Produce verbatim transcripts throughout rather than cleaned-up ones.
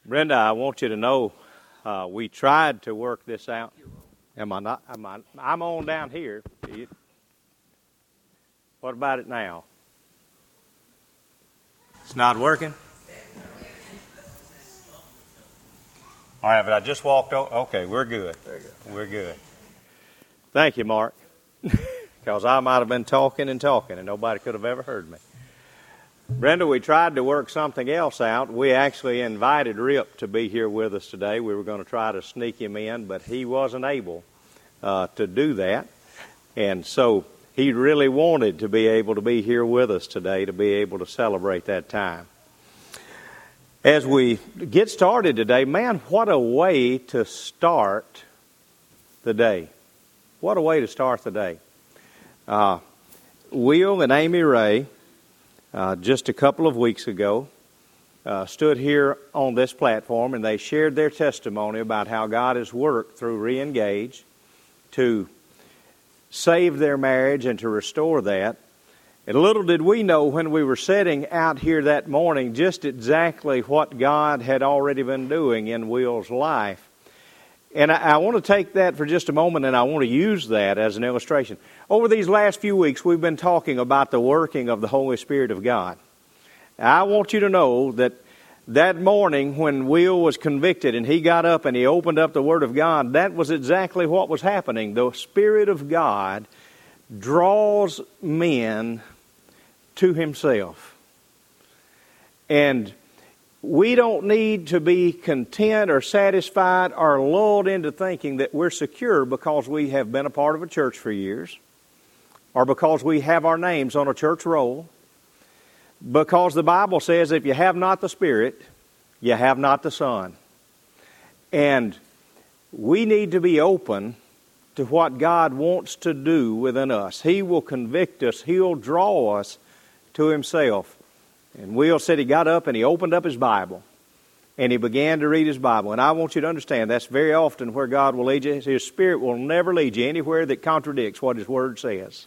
Brenda, I want you to know uh, we tried to work this out. Am I not? Am I, I'm on down here. What about it now? It's not working? All right, but I just walked over. Okay, we're good. We're good. Thank you, Mark. Because I might have been talking and talking and nobody could have ever heard me. Brenda, we tried to work something else out. We actually invited Rip to be here with us today. We were going to try to sneak him in, but he wasn't able uh, to do that. And so he really wanted to be able to be here with us today to be able to celebrate that time. As we get started today, man, what a way to start the day. What a way to start the day. Uh, Will and Amy Ray, uh, just a couple of weeks ago, uh, stood here on this platform and they shared their testimony about how God has worked through Reengage to save their marriage and to restore that. And little did we know when we were sitting out here that morning just exactly what God had already been doing in Will's life. And I, I want to take that for just a moment and I want to use that as an illustration. Over these last few weeks, we've been talking about the working of the Holy Spirit of God. I want you to know that that morning when Will was convicted and he got up and he opened up the Word of God, that was exactly what was happening. The Spirit of God draws men to Himself. And we don't need to be content or satisfied or lulled into thinking that we're secure because we have been a part of a church for years or because we have our names on a church roll. Because the Bible says if you have not the Spirit, you have not the Son. And we need to be open to what God wants to do within us. He will convict us. He'll draw us to Himself. And Will said he got up and he opened up his Bible and he began to read his Bible. And I want you to understand that's very often where God will lead you. His Spirit will never lead you anywhere that contradicts what His Word says.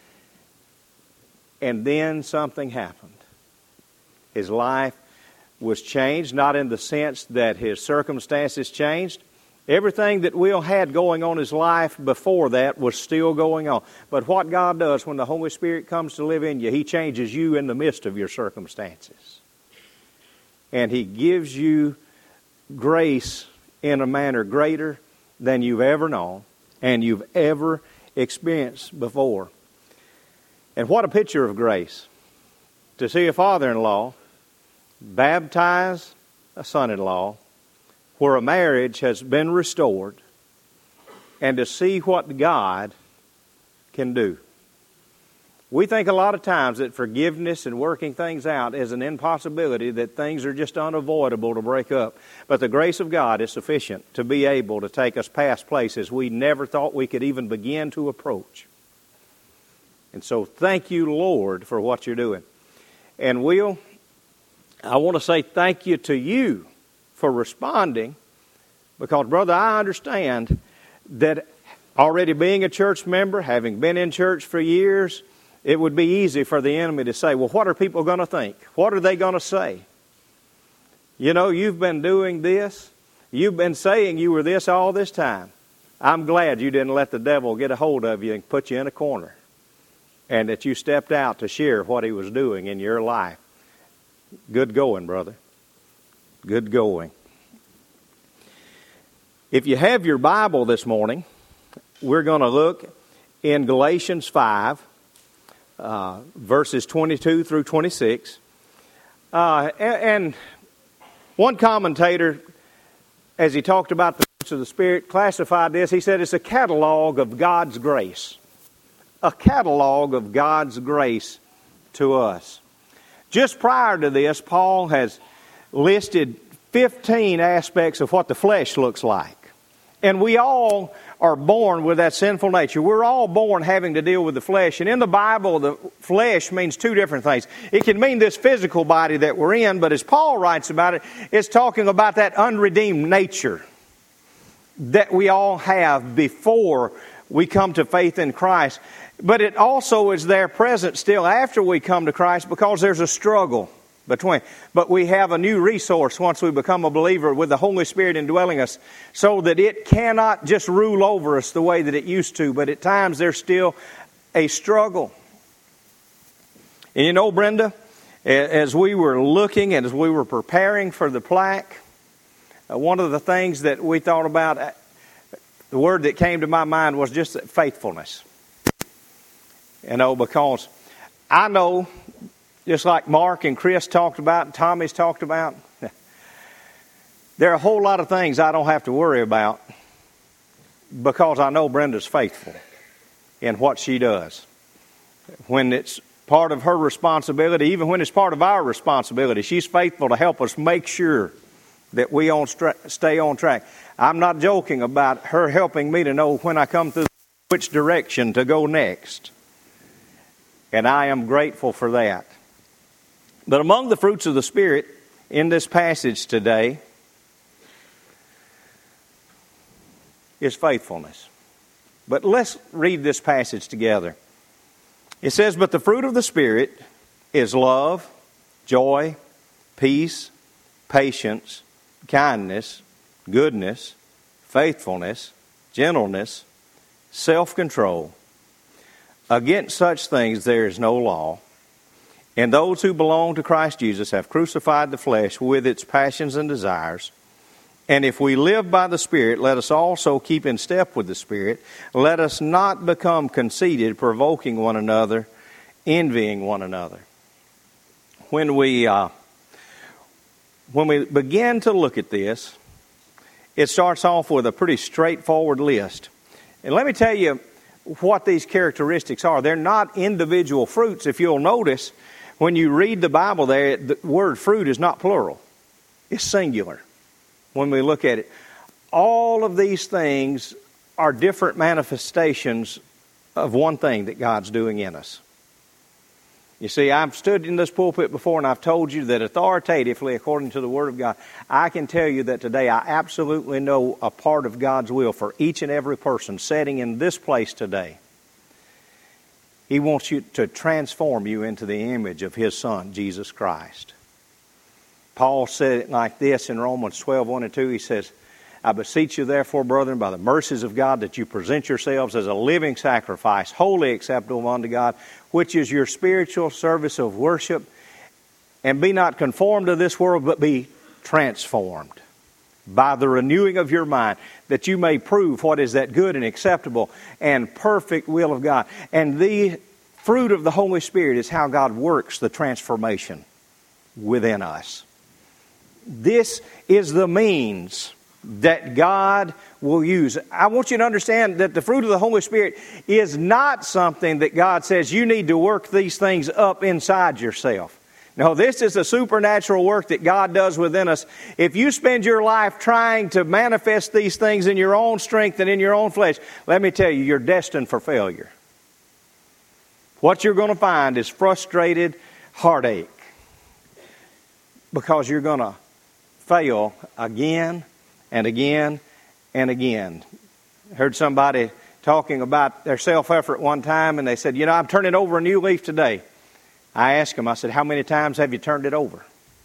And then something happened. His life was changed, not in the sense that his circumstances changed. Everything that Will had going on in his life before that was still going on. But what God does when the Holy Spirit comes to live in you, He changes you in the midst of your circumstances. And He gives you grace in a manner greater than you've ever known and you've ever experienced before. And what a picture of grace. To see a father-in-law baptize a son-in-law where a marriage has been restored, and to see what God can do. We think a lot of times that forgiveness and working things out is an impossibility, that things are just unavoidable to break up. But the grace of God is sufficient to be able to take us past places we never thought we could even begin to approach. And so thank you, Lord, for what you're doing. And Will, I want to say thank you to you for responding, because, brother, I understand that already being a church member, having been in church for years, it would be easy for the enemy to say, well, what are people going to think? What are they going to say? You know, you've been doing this. You've been saying you were this all this time. I'm glad you didn't let the devil get a hold of you and put you in a corner, and that you stepped out to share what he was doing in your life. Good going, brother. Good going. If you have your Bible this morning, we're going to look in Galatians five, uh, verses twenty-two through twenty-six. Uh, and, and one commentator, as he talked about the fruits of the Spirit, classified this. He said it's a catalog of God's grace. A catalog of God's grace to us. Just prior to this, Paul has listed fifteen aspects of what the flesh looks like. And we all are born with that sinful nature. We're all born having to deal with the flesh. And in the Bible, the flesh means two different things. It can mean this physical body that we're in, but as Paul writes about it, it's talking about that unredeemed nature that we all have before we come to faith in Christ. But it also is there present still after we come to Christ, because there's a struggle between. But we have a new resource once we become a believer with the Holy Spirit indwelling us, so that it cannot just rule over us the way that it used to, but at times there's still a struggle. And you know, Brenda, as we were looking and as we were preparing for the plaque, one of the things that we thought about, the word that came to my mind was just faithfulness. You know, because I know, just like Mark and Chris talked about, and Tommy's talked about, there are a whole lot of things I don't have to worry about because I know Brenda's faithful in what she does. When it's part of her responsibility, even when it's part of our responsibility, she's faithful to help us make sure that we on stra- stay on track. I'm not joking about her helping me to know when I come through which direction to go next. And I am grateful for that. But among the fruits of the Spirit in this passage today is faithfulness. But let's read this passage together. It says, "But the fruit of the Spirit is love, joy, peace, patience, kindness, goodness, faithfulness, gentleness, self-control. Against such things there is no law. And those who belong to Christ Jesus have crucified the flesh with its passions and desires. And if we live by the Spirit, let us also keep in step with the Spirit. Let us not become conceited, provoking one another, envying one another." When we uh, when we begin to look at this, it starts off with a pretty straightforward list. And let me tell you what these characteristics are. They're not individual fruits. If you'll notice, when you read the Bible there, the word fruit is not plural. It's singular when we look at it. All of these things are different manifestations of one thing that God's doing in us. You see, I've stood in this pulpit before and I've told you that authoritatively, according to the Word of God, I can tell you that today I absolutely know a part of God's will for each and every person sitting in this place today. He wants you to transform you into the image of His Son, Jesus Christ. Paul said it like this in Romans twelve, one and two. He says, "I beseech you therefore, brethren, by the mercies of God, that you present yourselves as a living sacrifice, wholly acceptable unto God, which is your spiritual service of worship. And be not conformed to this world, but be transformed by the renewing of your mind, that you may prove what is that good and acceptable and perfect will of God." And the fruit of the Holy Spirit is how God works the transformation within us. This is the means that God will use. I want you to understand that the fruit of the Holy Spirit is not something that God says you need to work these things up inside yourself. No, this is a supernatural work that God does within us. If you spend your life trying to manifest these things in your own strength and in your own flesh, let me tell you, you're destined for failure. What you're going to find is frustrated heartache, because you're going to fail again and again and again. I heard somebody talking about their self-effort one time, and they said, "You know, I'm turning over a new leaf today." I asked them, I said, "How many times have you turned it over?"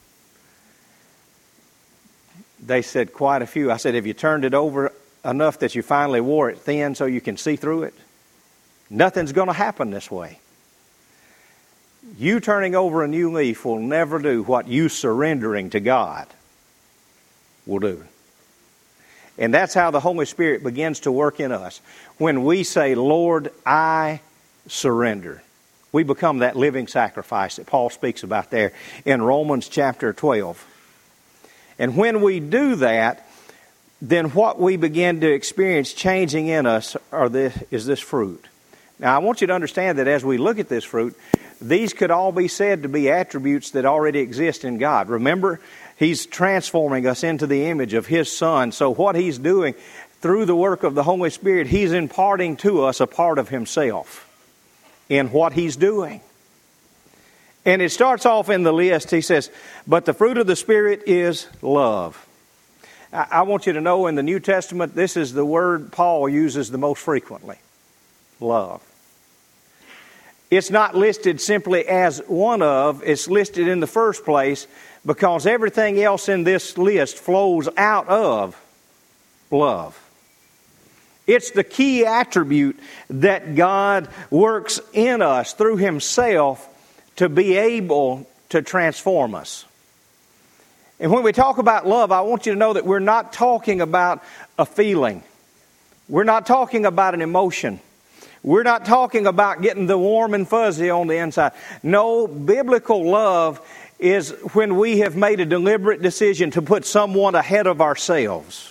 They said, "Quite a few." I said, "Have you turned it over enough that you finally wore it thin so you can see through it?" Nothing's going to happen this way. You turning over a new leaf will never do what you surrendering to God will do. And that's how the Holy Spirit begins to work in us. When we say, "Lord, I surrender," we become that living sacrifice that Paul speaks about there in Romans chapter twelve. And when we do that, then what we begin to experience changing in us are this, is this fruit. Now, I want you to understand that as we look at this fruit, these could all be said to be attributes that already exist in God. Remember, He's transforming us into the image of His Son. So what He's doing through the work of the Holy Spirit, He's imparting to us a part of Himself in what He's doing. And it starts off in the list. He says, "But the fruit of the Spirit is love." I, I want you to know in the New Testament, this is the word Paul uses the most frequently. Love. it's not listed simply as one of, it's listed in the first place because everything else in this list flows out of love. It's the key attribute that God works in us through Himself to be able to transform us. And when we talk about love, I want you to know that we're not talking about a feeling. We're not talking about an emotion. We're not talking about getting the warm and fuzzy on the inside. No, biblical love is when we have made a deliberate decision to put someone ahead of ourselves.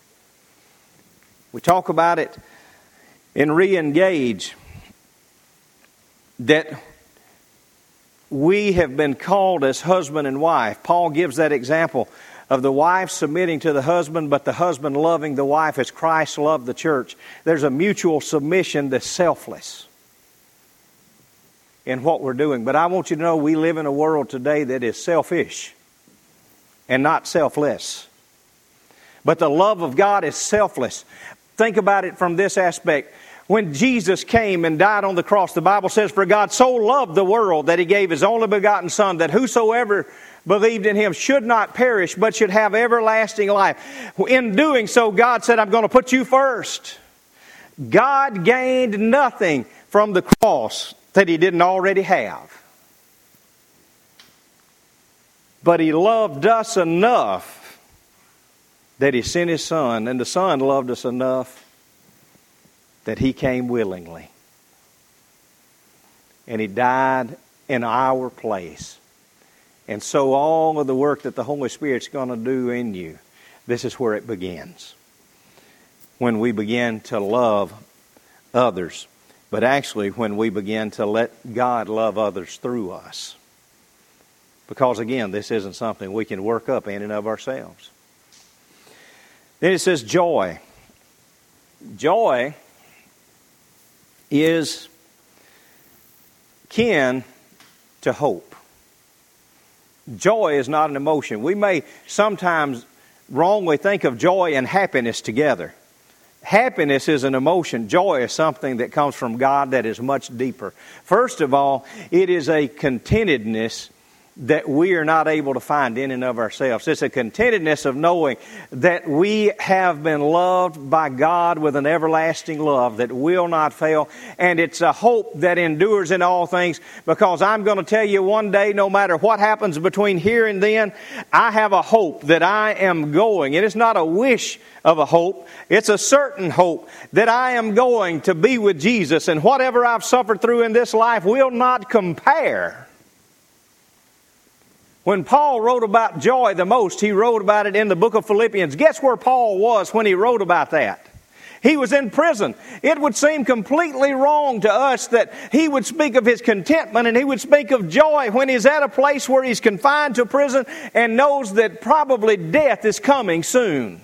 We talk about it in Re-engage, that we have been called as husband and wife. Paul gives that example of the wife submitting to the husband, but the husband loving the wife as Christ loved the church. There's a mutual submission that's selfless in what we're doing. But I want you to know we live in a world today that is selfish and not selfless. But the love of God is selfless. Think about it from this aspect. When Jesus came and died on the cross, the Bible says, "For God so loved the world that He gave His only begotten Son, that whosoever believed in Him should not perish, but should have everlasting life." In doing so, God said, "I'm going to put you first." God gained nothing from the cross that He didn't already have. But He loved us enough that He sent His Son, and the Son loved us enough that He came willingly. And He died in our place. And so all of the work that the Holy Spirit's going to do in you, this is where it begins. When we begin to love others. But actually when we begin to let God love others through us. Because again, this isn't something we can work up in and of ourselves. Then it says joy. Joy is kin to hope. Joy is not an emotion. We may sometimes wrongly think of joy and happiness together. Happiness is an emotion. Joy is something that comes from God that is much deeper. First of all, it is a contentedness that we are not able to find in and of ourselves. It's a contentedness of knowing that we have been loved by God with an everlasting love that will not fail. And it's a hope that endures in all things, because I'm going to tell you one day, no matter what happens between here and then, I have a hope that I am going. And it's not a wish of a hope. It's a certain hope that I am going to be with Jesus. And whatever I've suffered through in this life will not compare. When Paul wrote about joy the most, he wrote about it in the book of Philippians. Guess where Paul was when he wrote about that? He was in prison. It would seem completely wrong to us that he would speak of his contentment and he would speak of joy when he's at a place where he's confined to prison and knows that probably death is coming soon.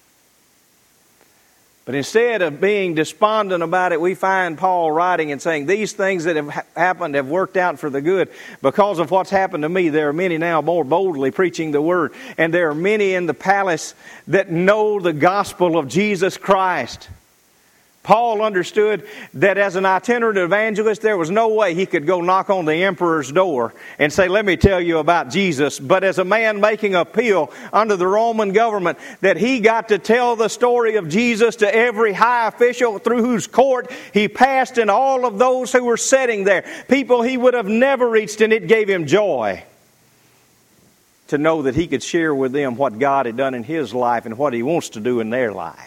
But instead of being despondent about it, we find Paul writing and saying, these things that have ha- happened have worked out for the good. Because of what's happened to me, there are many now more boldly preaching the word. And there are many in the palace that know the gospel of Jesus Christ. Paul understood that as an itinerant evangelist, there was no way he could go knock on the emperor's door and say, let me tell you about Jesus. But as a man making appeal under the Roman government, that he got to tell the story of Jesus to every high official through whose court he passed and all of those who were sitting there. People he would have never reached, and it gave him joy to know that he could share with them what God had done in his life and what He wants to do in their life.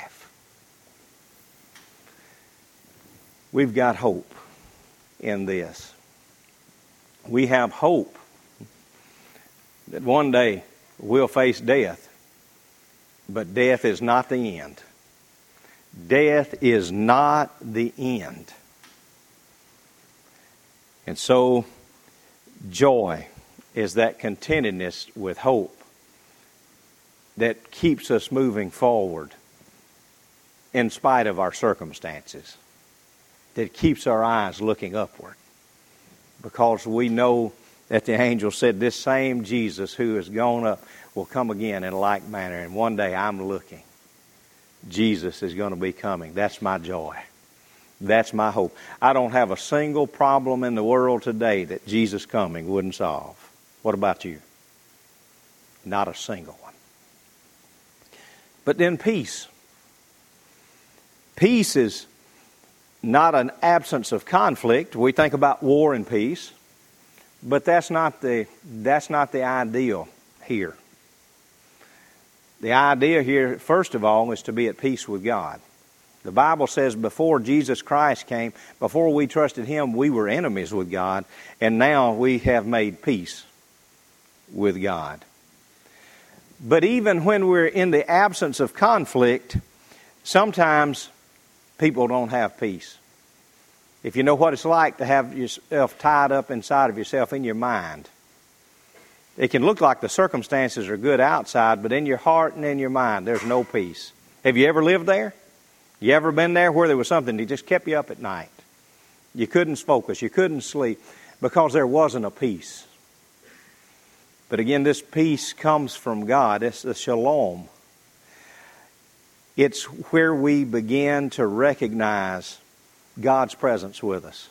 We've got hope in this. We have hope that one day we'll face death. But death is not the end. Death is not the end. And so, joy is that contentedness with hope that keeps us moving forward in spite of our circumstances. That keeps our eyes looking upward. Because we know that the angel said this same Jesus who has gone up will come again in like manner. And one day I'm looking. Jesus is going to be coming. That's my joy. That's my hope. I don't have a single problem in the world today that Jesus coming wouldn't solve. What about you? Not a single one. But then peace. Peace is not an absence of conflict. We think about war and peace, but that's not the that's not the ideal here. The idea here, first of all, is to be at peace with God. The Bible says before Jesus Christ came, before we trusted Him, we were enemies with God, and now we have made peace with God. But even when we're in the absence of conflict, sometimes people don't have peace. If you know what it's like to have yourself tied up inside of yourself in your mind, it can look like the circumstances are good outside, but in your heart and in your mind, there's no peace. Have you ever lived there? You ever been there where there was something that just kept you up at night? You couldn't focus, you couldn't sleep because there wasn't a peace. But again, this peace comes from God. It's the shalom. It's where we begin to recognize God's presence with us.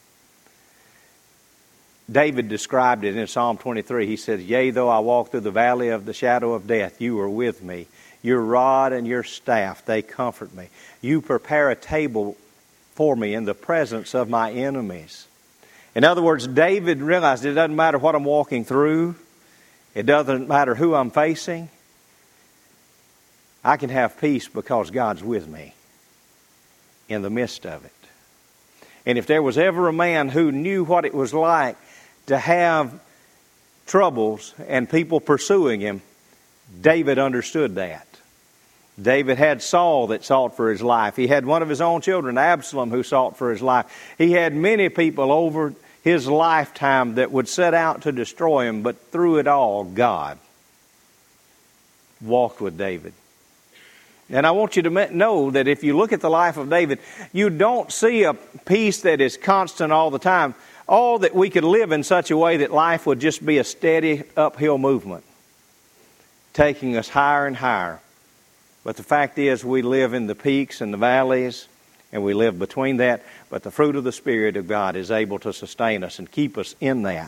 David described it in Psalm twenty-three. He said, "Yea, though I walk through the valley of the shadow of death, you are with me. Your rod and your staff, they comfort me. You prepare a table for me in the presence of my enemies." In other words, David realized it doesn't matter what I'm walking through. It doesn't matter who I'm facing. I can have peace because God's with me in the midst of it. And if there was ever a man who knew what it was like to have troubles and people pursuing him, David understood that. David had Saul that sought for his life. He had one of his own children, Absalom, who sought for his life. He had many people over his lifetime that would set out to destroy him, but through it all, God walked with David. And I want you to know that if you look at the life of David, you don't see a peace that is constant all the time. All that we could live in such a way that life would just be a steady uphill movement, taking us higher and higher. But the fact is, we live in the peaks and the valleys, and we live between that. But the fruit of the Spirit of God is able to sustain us and keep us in that.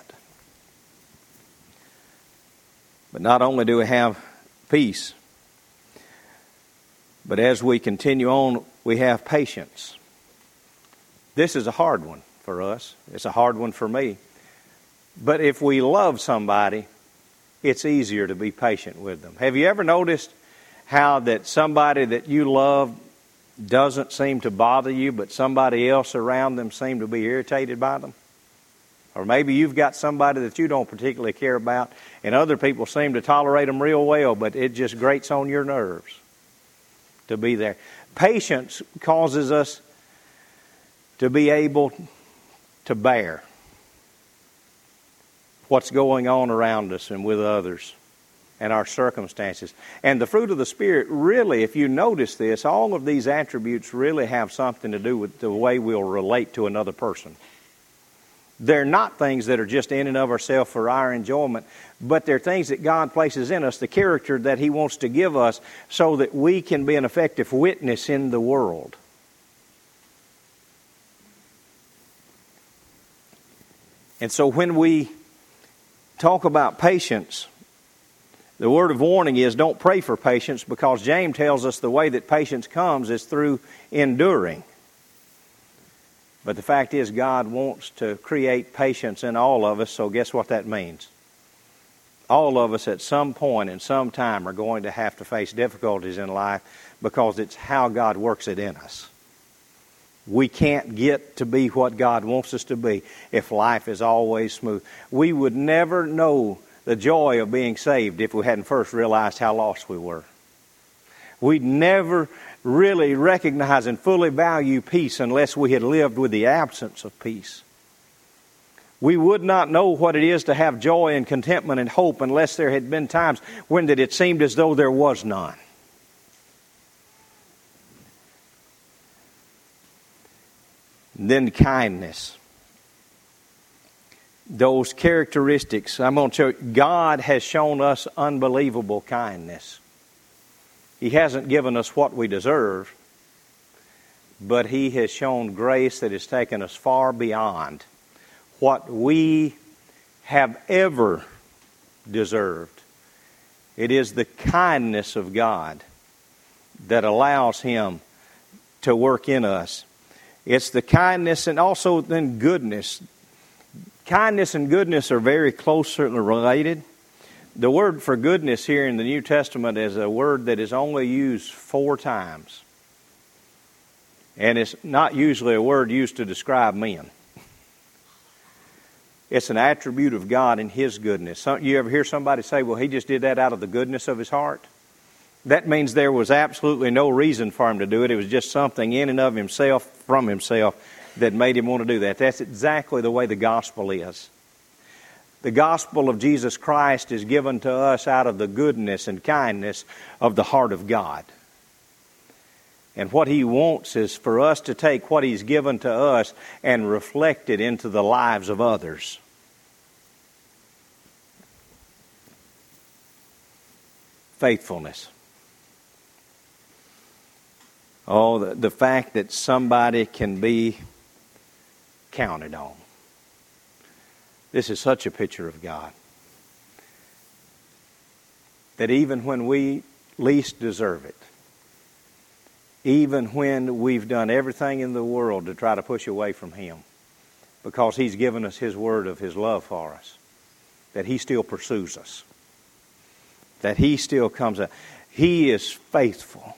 But not only do we have peace, but as we continue on, we have patience. This is a hard one for us. It's a hard one for me. But if we love somebody, it's easier to be patient with them. Have you ever noticed how that somebody that you love doesn't seem to bother you, but somebody else around them seem to be irritated by them? Or maybe you've got somebody that you don't particularly care about, and other people seem to tolerate them real well, but it just grates on your nerves to be there. Patience causes us to be able to bear what's going on around us and with others and our circumstances. And the fruit of the Spirit, really, if you notice this, all of these attributes really have something to do with the way we'll relate to another person. They're not things that are just in and of ourselves for our enjoyment, but they're things that God places in us, the character that He wants to give us so that we can be an effective witness in the world. And so when we talk about patience, the word of warning is don't pray for patience, because James tells us the way that patience comes is through enduring. But the fact is, God wants to create patience in all of us, so guess what that means? All of us at some point in some time are going to have to face difficulties in life because it's how God works it in us. We can't get to be what God wants us to be if life is always smooth. We would never know the joy of being saved if we hadn't first realized how lost we were. We'd never really recognize and fully value peace unless we had lived with the absence of peace. We would not know what it is to have joy and contentment and hope unless there had been times when that it seemed as though there was none. And then kindness. Those characteristics, I'm going to show you, God has shown us unbelievable kindness. He hasn't given us what we deserve, but He has shown grace that has taken us far beyond what we have ever deserved. It is the kindness of God that allows Him to work in us. It's the kindness and also then goodness. Kindness and goodness are very closely related. The word for goodness here in the New Testament is a word that is only used four times. And it's not usually a word used to describe men. It's an attribute of God and His goodness. Some, you ever hear somebody say, well, He just did that out of the goodness of His heart? That means there was absolutely no reason for Him to do it. It was just something in and of Himself, from Himself, that made Him want to do that. That's exactly the way the gospel is. The gospel of Jesus Christ is given to us out of the goodness and kindness of the heart of God. And what He wants is for us to take what He's given to us and reflect it into the lives of others. Faithfulness. Oh, the, the fact that somebody can be counted on. This is such a picture of God. That even when we least deserve it, even when we've done everything in the world to try to push away from Him, because He's given us His word of His love for us, that He still pursues us, that He still comes up. He is faithful.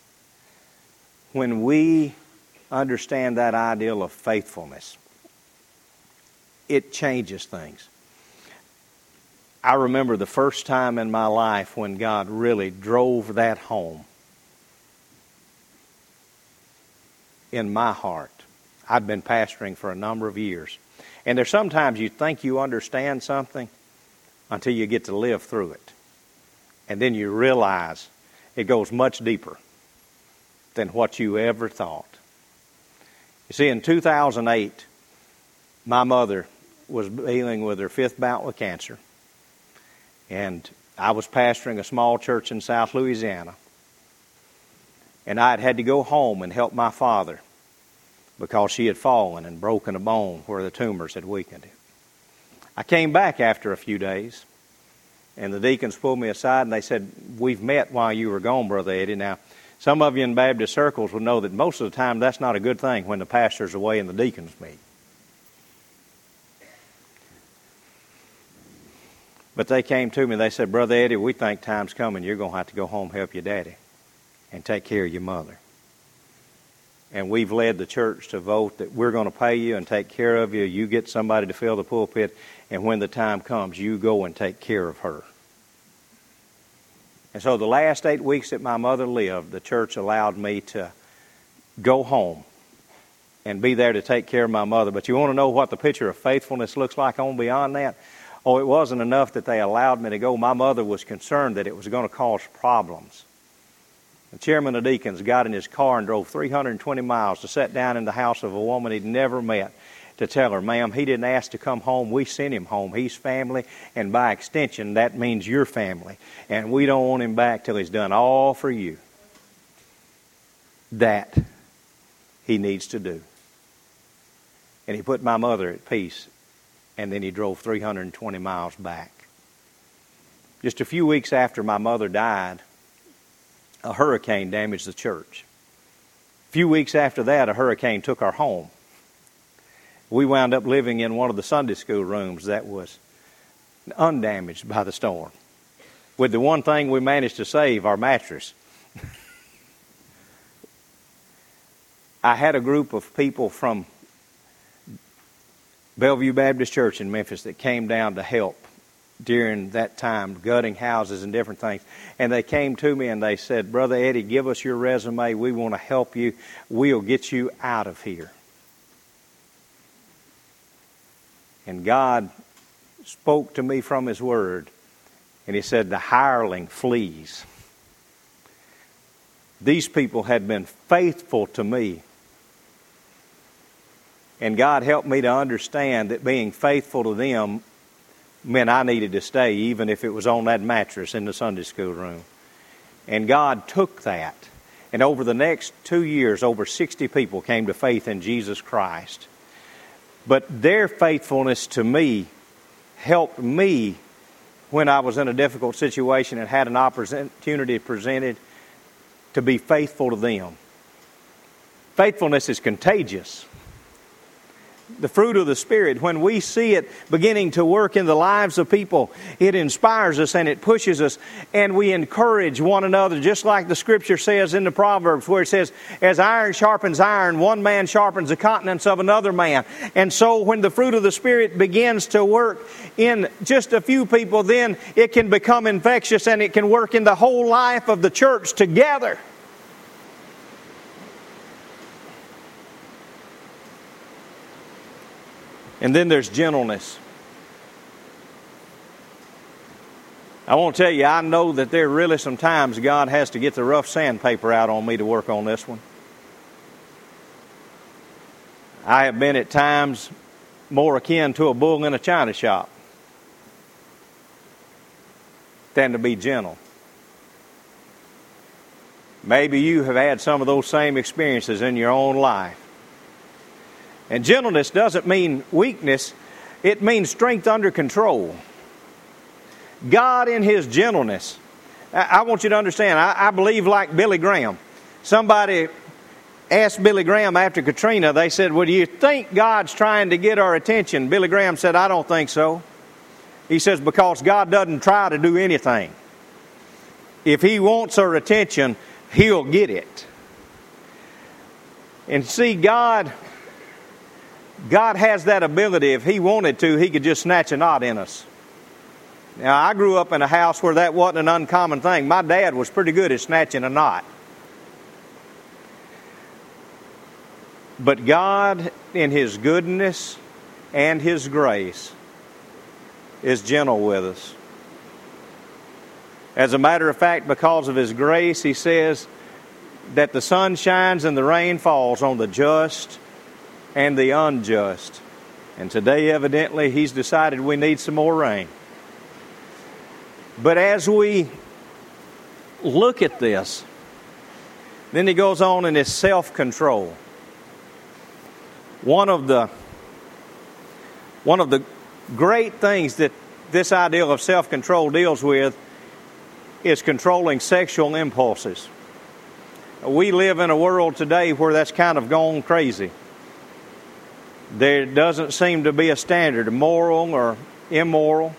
When we understand that ideal of faithfulness, it changes things. I remember the first time in my life when God really drove that home in my heart. I'd been pastoring for a number of years. And there's sometimes you think you understand something until you get to live through it. And then you realize it goes much deeper than what you ever thought. You see, in two thousand eight, my mother was dealing with her fifth bout with cancer. And I was pastoring a small church in South Louisiana. And I had had to go home and help my father because she had fallen and broken a bone where the tumors had weakened him. I came back after a few days, and the deacons pulled me aside and they said, we've met while you were gone, Brother Eddie. Now, some of you in Baptist circles will know that most of the time that's not a good thing when the pastor's away and the deacons meet. But they came to me and they said, Brother Eddie, we think time's coming. You're going to have to go home, help your daddy, and take care of your mother. And we've led the church to vote that we're going to pay you and take care of you. You get somebody to fill the pulpit, and when the time comes, you go and take care of her. And so the last eight weeks that my mother lived, the church allowed me to go home and be there to take care of my mother. But you want to know what the picture of faithfulness looks like on beyond that? Oh, it wasn't enough that they allowed me to go. My mother was concerned that it was going to cause problems. The chairman of deacons got in his car and drove three hundred twenty miles to sit down in the house of a woman he'd never met to tell her, ma'am, he didn't ask to come home. We sent him home. He's family, and by extension, that means your family. And we don't want him back till he's done all for you that he needs to do. And he put my mother at peace. And then he drove three hundred twenty miles back. Just a few weeks after my mother died, a hurricane damaged the church. A few weeks after that, a hurricane took our home. We wound up living in one of the Sunday school rooms that was undamaged by the storm, with the one thing we managed to save, our mattress. I had a group of people from Bellevue Baptist Church in Memphis that came down to help during that time, gutting houses and different things. And they came to me and they said, Brother Eddie, give us your resume. We want to help you. We'll get you out of here. And God spoke to me from His Word. And He said, the hireling flees. These people had been faithful to me. And God helped me to understand that being faithful to them meant I needed to stay, even if it was on that mattress in the Sunday school room. And God took that And over the next two years, over sixty people came to faith in Jesus Christ. But their faithfulness to me helped me when I was in a difficult situation and had an opportunity presented to be faithful to them. Faithfulness is contagious. The fruit of the Spirit, when we see it beginning to work in the lives of people, it inspires us and it pushes us, and we encourage one another, just like the Scripture says in the Proverbs, where it says, as iron sharpens iron, one man sharpens the countenance of another man. And so when the fruit of the Spirit begins to work in just a few people, then it can become infectious and it can work in the whole life of the church together. And then there's gentleness. I want to tell you, I know that there are really some times God has to get the rough sandpaper out on me to work on this one. I have been at times more akin to a bull in a china shop than to be gentle. Maybe you have had some of those same experiences in your own life. And gentleness doesn't mean weakness. It means strength under control. God in His gentleness. I want you to understand, I, I believe like Billy Graham. Somebody asked Billy Graham after Katrina, they said, well, do you think God's trying to get our attention? Billy Graham said, I don't think so. He says, because God doesn't try to do anything. If He wants our attention, He'll get it. And see, God... God has that ability. If He wanted to, He could just snatch a knot in us. Now, I grew up in a house where that wasn't an uncommon thing. My dad was pretty good at snatching a knot. But God, in His goodness and His grace, is gentle with us. As a matter of fact, because of His grace, He says that the sun shines and the rain falls on the just and the unjust. And today, evidently, He's decided we need some more rain. But as we look at this, then He goes on in His self-control. One of the one of the great things that this ideal of self-control deals with is controlling sexual impulses. We live in a world today where that's kind of gone crazy. There doesn't seem to be a standard, moral or immoral.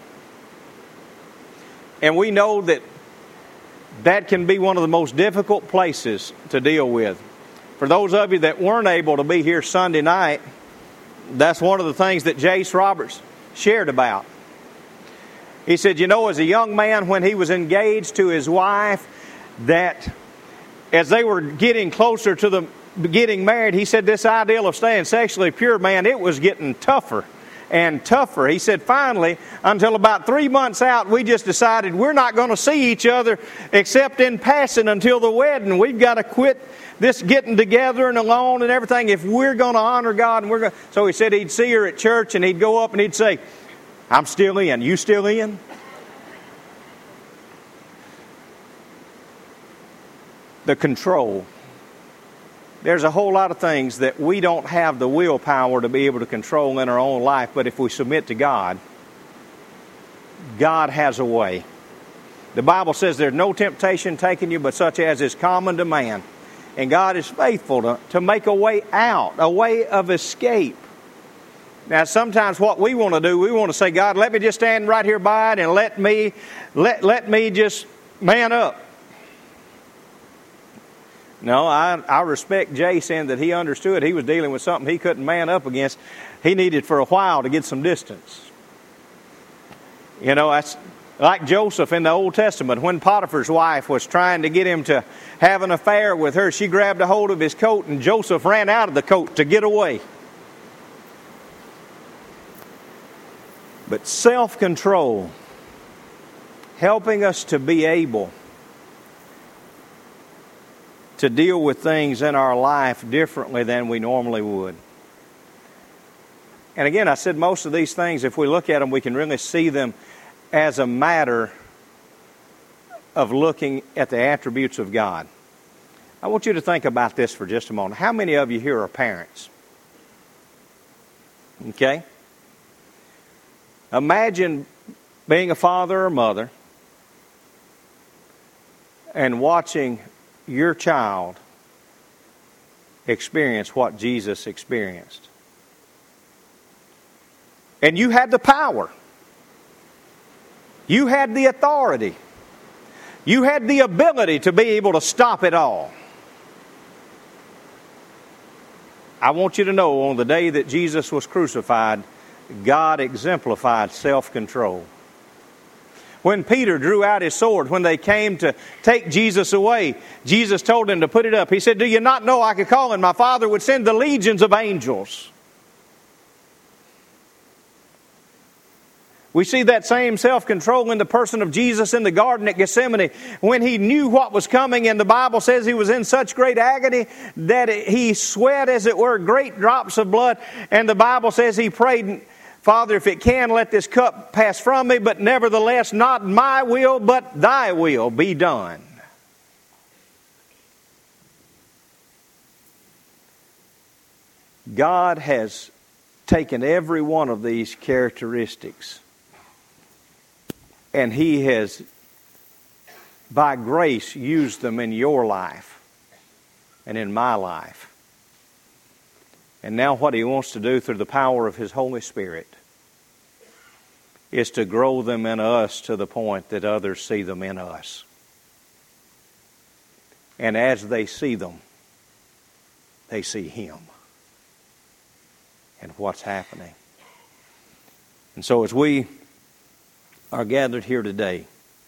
And we know that that can be one of the most difficult places to deal with. For those of you that weren't able to be here Sunday night, that's one of the things that Jace Roberts shared about. He said, you know, as a young man, when he was engaged to his wife, that as they were getting closer to the getting married, he said this ideal of staying sexually pure, man, it was getting tougher and tougher. He said finally, until about three months out, we just decided we're not going to see each other except in passing until the wedding. We've got to quit this getting together and alone and everything if we're going to honor God. And we're going. So he said he'd see her at church and he'd go up and he'd say, I'm still in. You still in? The control. There's a whole lot of things that we don't have the willpower to be able to control in our own life, but if we submit to God, God has a way. The Bible says there's no temptation taken you but such as is common to man. And God is faithful to, to make a way out, a way of escape. Now, sometimes what we want to do, we want to say, God, let me just stand right here by it and let me, let, let me just man up. No, I, I respect Jay saying that he understood he was dealing with something he couldn't man up against. He needed for a while to get some distance. You know, that's like Joseph in the Old Testament. When Potiphar's wife was trying to get him to have an affair with her, she grabbed a hold of his coat and Joseph ran out of the coat to get away. But self-control, helping us to be able to deal with things in our life differently than we normally would. And again, I said most of these things, if we look at them, we can really see them as a matter of looking at the attributes of God. I want you to think about this for just a moment. How many of you here are parents? Okay? Imagine being a father or mother and watching your child experience what Jesus experienced. And you had the power. You had the authority. You had the ability to be able to stop it all. I want you to know, on the day that Jesus was crucified, God exemplified self-control. When Peter drew out his sword, when they came to take Jesus away, Jesus told him to put it up. He said, "Do you not know I could call and my Father would send the legions of angels?" We see that same self-control in the person of Jesus in the Garden at Gethsemane when He knew what was coming, and the Bible says He was in such great agony that He sweat, as it were, great drops of blood. And the Bible says He prayed, "Father, if it can, let this cup pass from me, but nevertheless, not my will, but Thy will be done." God has taken every one of these characteristics, and He has, by grace, used them in your life and in my life. And now what He wants to do through the power of His Holy Spirit is to grow them in us to the point that others see them in us. And as they see them, they see Him and what's happening. And so as we are gathered here today,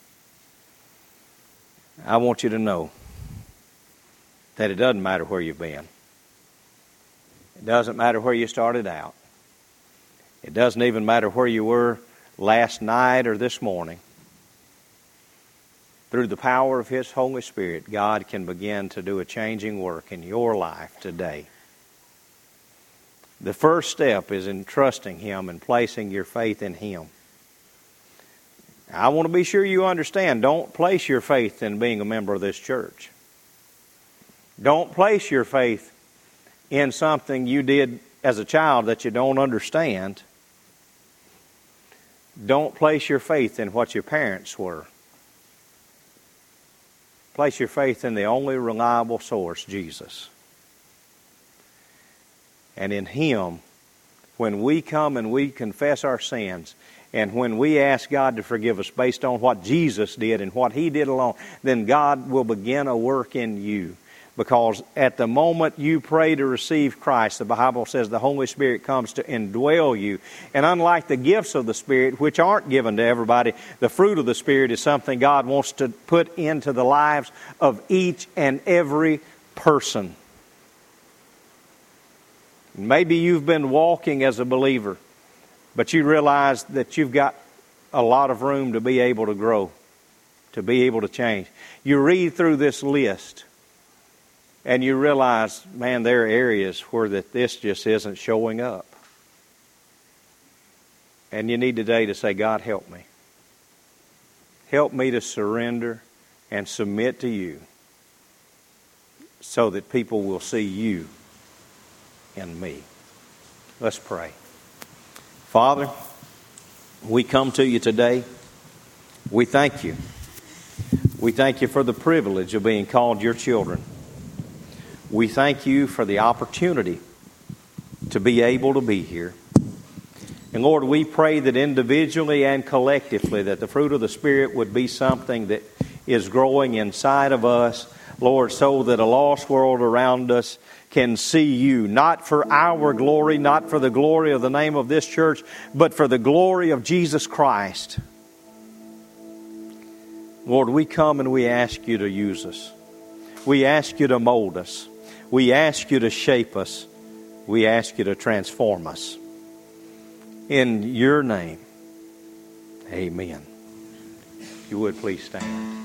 I want you to know that it doesn't matter where you've been. It doesn't matter where you started out. It doesn't even matter where you were last night or this morning. Through the power of His Holy Spirit, God can begin to do a changing work in your life today. The first step is in trusting Him and placing your faith in Him. I want to be sure you understand, don't place your faith in being a member of this church. Don't place your faith in something you did as a child that you don't understand. Don't place your faith in what your parents were. Place your faith in the only reliable source, Jesus. And in Him, when we come and we confess our sins, and when we ask God to forgive us based on what Jesus did and what He did alone, then God will begin a work in you. Because at the moment you pray to receive Christ, the Bible says the Holy Spirit comes to indwell you. And unlike the gifts of the Spirit, which aren't given to everybody, the fruit of the Spirit is something God wants to put into the lives of each and every person. Maybe you've been walking as a believer, but you realize that you've got a lot of room to be able to grow, to be able to change. You read through this list, and you realize, man, there are areas where that this just isn't showing up. And you need today to say, God, help me. Help me to surrender and submit to You so that people will see You in me. Let's pray. Father, we come to You today. We thank You. We thank You for the privilege of being called Your children. We thank You for the opportunity to be able to be here. And Lord, we pray that individually and collectively that the fruit of the Spirit would be something that is growing inside of us, Lord, so that a lost world around us can see You, not for our glory, not for the glory of the name of this church, but for the glory of Jesus Christ. Lord, we come and we ask You to use us. We ask You to mold us. We ask You to shape us. We ask You to transform us. In Your name, amen. If you would, please stand.